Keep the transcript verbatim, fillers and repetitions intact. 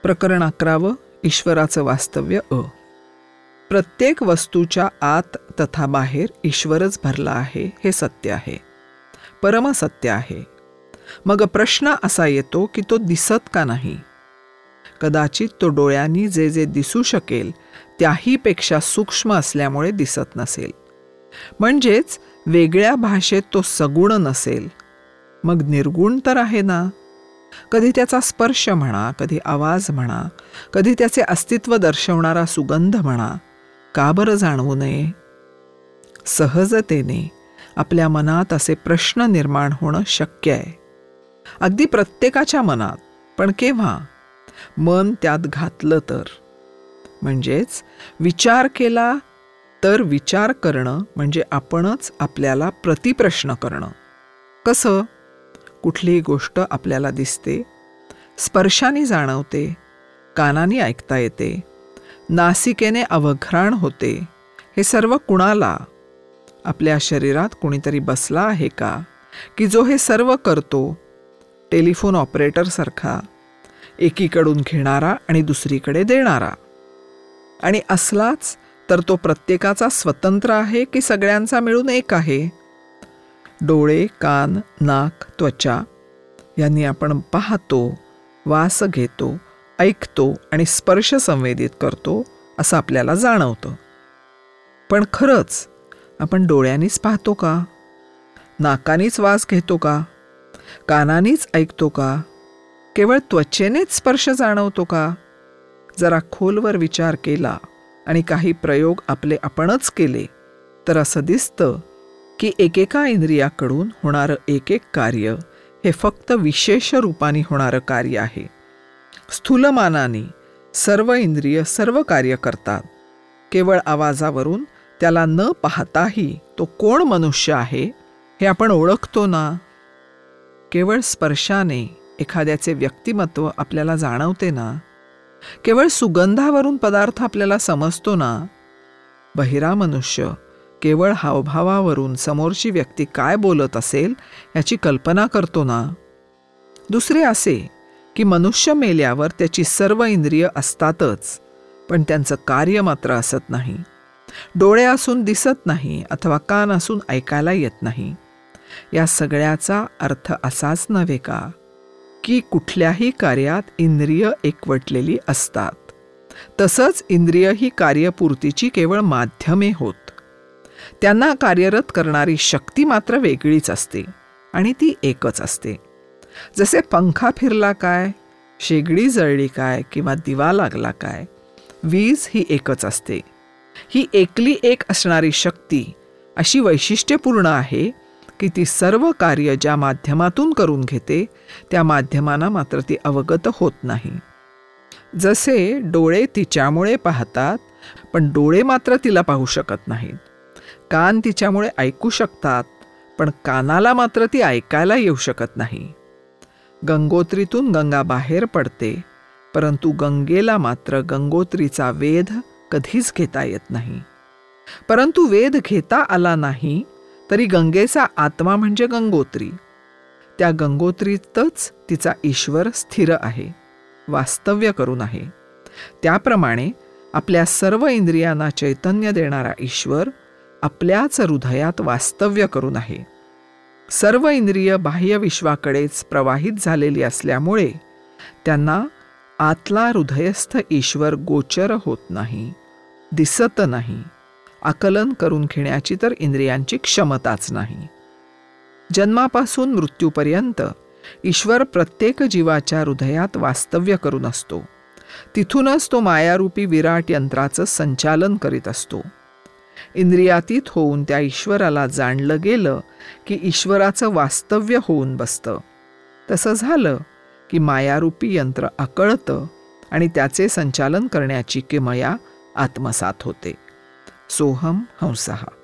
प्रकरण अकरावं. ईश्वराचं वास्तव्य अ. प्रत्येक वस्तूच्या आत तथा बाहेर ईश्वरच भरला आहे हे सत्य आहे, परमसत्य आहे. मग प्रश्न असा येतो की तो दिसत का नाही? कदाचित तो डोळ्यांनी जे जे दिसू शकेल त्याहीपेक्षा सूक्ष्म असल्यामुळे दिसत नसेल, म्हणजेच वेगळ्या भाषेत तो सगुण नसेल. मग निर्गुण तर आहे ना. कधी त्याचा स्पर्श म्हणा, कधी आवाज म्हणा, कधी त्याचे अस्तित्व दर्शवणारा सुगंध म्हणा. का बरं जाणवू नये? सहजतेने आपल्या मनात असे प्रश्न निर्माण होणं शक्य आहे, अगदी प्रत्येकाच्या मनात. पण केव्हा? मन त्यात घातलं तर. म्हणजेच विचार केला तर विचार करणं म्हणजे आपणच आपल्याला प्रतिप्रश्न करणं. कसं? कुठलीही गोष्ट आपल्याला दिसते, स्पर्शाने जाणवते, कानाने ऐकता येते, नासिकेने अवघ्राण होते. हे सर्व कुणाला? आपल्या शरीरात कुणीतरी बसला आहे का की जो हे सर्व करतो? टेलिफोन ऑपरेटरसारखा, एकीकडून घेणारा आणि दुसरीकडे देणारा. आणि असलाच तर तो प्रत्येकाचा स्वतंत्र आहे की सगळ्यांचा मिळून एक आहे? डोळे, कान, नाक, त्वचा यांनी आपण पाहतो, वास घेतो, ऐकतो आणि स्पर्श संवेदित करतो असं आपल्याला जाणवतं. पण खरंच आपण डोळ्यांनीच पाहतो का? नाकानीच वास घेतो का? कानानीच ऐकतो का? केवळ त्वचेनेच स्पर्श जाणवतो का? जरा खोलवर विचार केला आणि काही प्रयोग आपले आपणच केले तर असं दिसतं की एकेका इंद्रियाकडून होणारं एक एक कार्य हे फक्त विशेष रूपाने होणारं कार्य आहे. स्थूलमानाने सर्व इंद्रिय सर्व कार्य करतात. केवळ आवाजावरून त्याला न पाहताही तो कोण मनुष्य आहे हे आपण ओळखतो ना. केवळ स्पर्शाने एखाद्याचे व्यक्तिमत्व आपल्याला जाणवते ना. केवळ सुगंधावरून पदार्थ आपल्याला समजतो ना. बहिरा मनुष्य केवळ हावभावावरून समोरची व्यक्ती काय बोलत असेल याची कल्पना करतो ना. दुसरे असे की मनुष्य मेल्यावर त्याची सर्व इंद्रिय असतातच, पण त्यांचं कार्य मात्र असत नाही. डोळे असून दिसत नाही अथवा कान असून ऐकायला येत नाही. या सगळ्याचा अर्थ असाच नव्हे का की कुठल्याही कार्यात इंद्रिय एकवटलेली असतात. तसंच इंद्रिय ही कार्यपूर्तीची केवळ माध्यमे होत. त्यांना कार्यरत करणारी शक्ती मात्र वेगळीच असते आणि ती एकच असते. जसे पंखा फिरला काय, शेगडी जळली काय किंवा दिवा लागला काय, वीज ही एकच असते. ही एकली एक असणारी शक्ती अशी वैशिष्ट्यपूर्ण आहे की ती सर्व कार्य ज्या माध्यमातून करून घेते त्या माध्यमांना मात्र ती अवगत होत नाही. जसे डोळे तिच्यामुळे पाहतात पण डोळे मात्र तिला पाहू शकत नाहीत. कान तिच्यामुळे ऐकू शकतात पण कानाला मात्र ती ऐकायला येऊ शकत नाही. गंगोत्रीतून गंगा बाहेर पडते परंतु गंगेला मात्र गंगोत्रीचा वेध कधीच घेता येत नाही. परंतु वेध घेता आला नाही तरी गंगेचा आत्मा म्हणजे गंगोत्री. त्या गंगोत्रीतच तिचा ईश्वर स्थिर आहे, वास्तव्य करून आहे. त्याप्रमाणे आपल्या सर्व इंद्रियांना चैतन्य देणारा ईश्वर आपल्याच हृदयात वास्तव्य करून आहे. सर्व इंद्रिय बाह्य विश्वाकडेच प्रवाहित झालेली असल्यामुळे त्यांना आतला हृदयस्थ ईश्वर गोचर होत नाही, दिसत नाही. आकलन करून घेण्याची तर इंद्रियांची क्षमताच नाही. जन्मापासून मृत्यूपर्यंत ईश्वर प्रत्येक जीवाच्या हृदयात वास्तव्य करून असतो. तिथूनच तो मायारूपी विराट यंत्राचं संचालन करीत असतो. इंद्रियातीत होऊन त्या ईश्वराला जाणलं गेलं की ईश्वराचं वास्तव्य होऊन बसतं. तसं झालं की मायारूपी यंत्र आकळतं आणि त्याचे संचालन करण्याची किमया आत्मसात होते. सोहम हंसः.